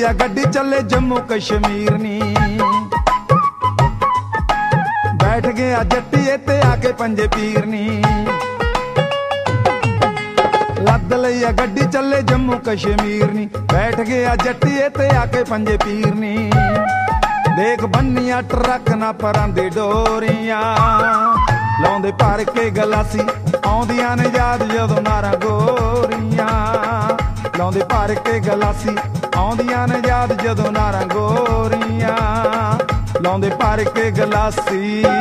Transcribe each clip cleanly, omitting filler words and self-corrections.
लिया गड्डी चले जम्मू कश्मीर नी। बैठ गया जट्टीए ते आके पंजे पीर नी। लद लिया गड्डी चले जम्मू कश्मीर नी। बैठ गया जट्टीए ते आके पंजे पीर नी। देख बन्निया ट्रक ना परांदे डोरियां लाउंदे भर के गलासी आउंदियां ने याद जदों नारा गोरियां। लाउंदे भर के गलासी आउंदियां ने याद जदों नारा गोरियां। लाउंदे भर के गलासी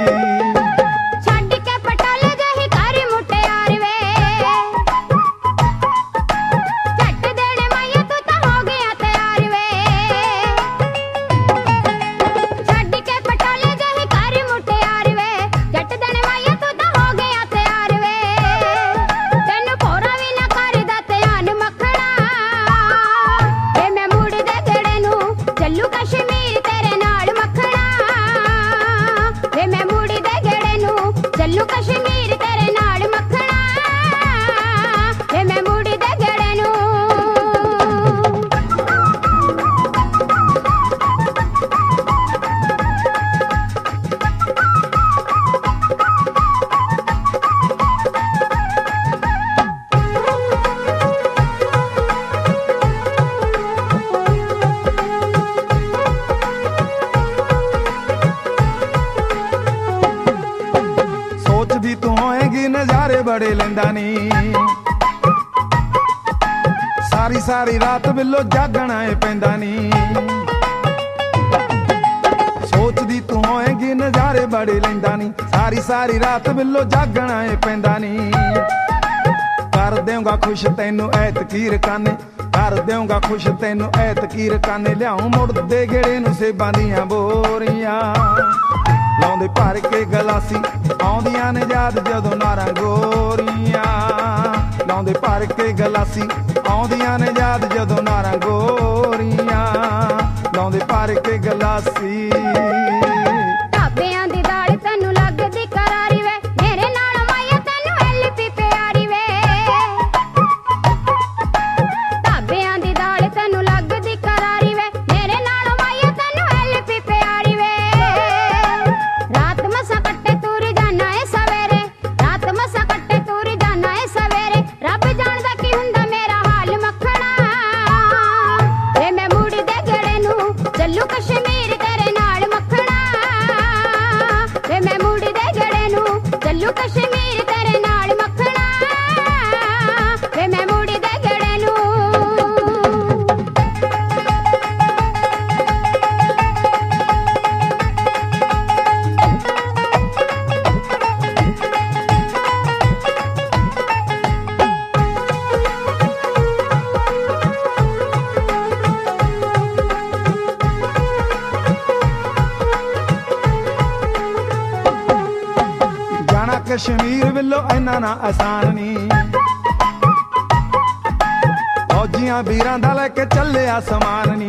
चलू कश्मीर तेरे नाल मखना वे मैं मुड़ी दे गड़े नू। सोचदी तू होएगी नजारे बड़े लेंदा नी। सारी सारी रात बिलो जागना है पैंदा नी। सोचदी तू होएगी नजारे बड़े लेंदा नी। सारी सारी रात बिलो जागना है पैंदा नी। कर देऊंगा खुश तैनू ऐतकीर काने। कर देऊंगा खुश तैनू ऐतकीर काने। लियाऊं मुड़ दे गेड़े नू सेबां दियां बोरियां। लाउंदे भर के गलासी आउंदियां ने याद जदों नारा गोरियां। लाउंदे भर के गलासी आउंदियां ने याद जदों नारा गोरियां। लाउंदे भर के गलासी ढाबेआं दी दाल तैनू लगदी करारी वे मेरे नाल माया तैनू एलपी प्यारी वे। ढाबेआं दी दाल तैनू लगदी करारी वे मेरे नाल माया तैनू एलपी प्यारी वे। रात मसा कट्टे तूर जाना है सवेरे। रात मसा कट्टे तूर जाना है सवेरे। रब जानदा की हुंदा मेरा हाल मखना वे मैं मुड़ी दे गड़े नू। चलू कश्मीर तेरे नाल मखना वे मैं मुड़ी दे गड़े नू। चलू कश्मीर तेरे नाल मखना वे मैं मुड़ी दे गड़े नू। जाना कश्मीर विलो इन्ना ना आसान नी। फौजियां वीरां दा लेके चले आसमान नी।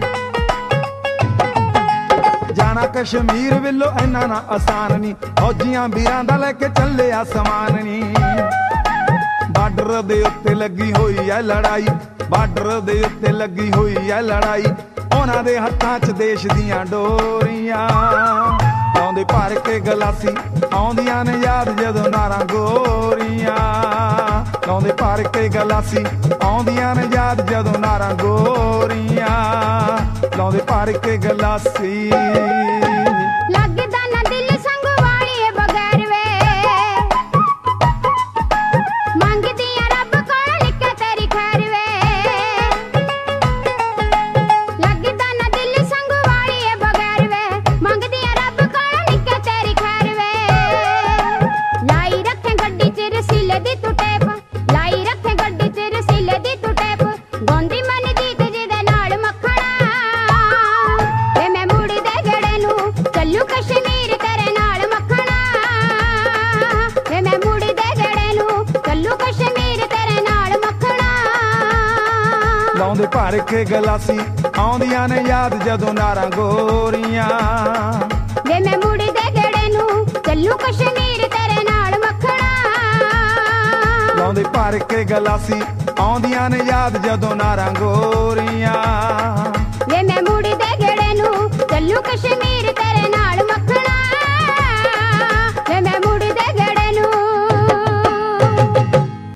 जाना कश्मीर विलो इन्ना ना आसान नी। फौजियां वीरां दा लेके चले आसमान नी। बार्डर दे उत्ते लगी होई है लड़ाई। बार्डर दे उत्ते लगी होई है लड़ाई। उन्हां दे हत्थां च देश दियां डोरियां। लाउंदे भर के गलासी आउंदियां ने याद जदों नारा गोरियां। लाउंदे भर के गलासी आउंदियां ने याद जदों नारा गोरियां। लाउंदे भर के गलासी लगदा ना दिल संग वाली बगैर वे मंगदियां रब कोल लिखे तेरी खैर वे। लगदा ना दिल संग वाली बगैर वे मंगदियां रब कोल लिखे तेरी खैर वे। लाई रखे गड्डी च रसीले दी तू टेप। लाई रखे गड्डी च रसीले दी तू टेप। गौंदी मन जीत जिदे नाल मखना वे मैं मुड़ी दे गड़े नू। चलू कश्मीर तेरे नाल मखना वे मैं मुड़ी दे गड़े नू। चलू कश्मीर तेरे नाल मखना। लाउंदे भर के गलासी आउंदियां ने याद जदों नारा गोरियां। वे मैं मुड़ी दे गड़े नू। चलू कश्मीर तेरे नाल मखना। लाउंदे भर के गलासी आउंदियां ने याद जदों नारा गोरियां।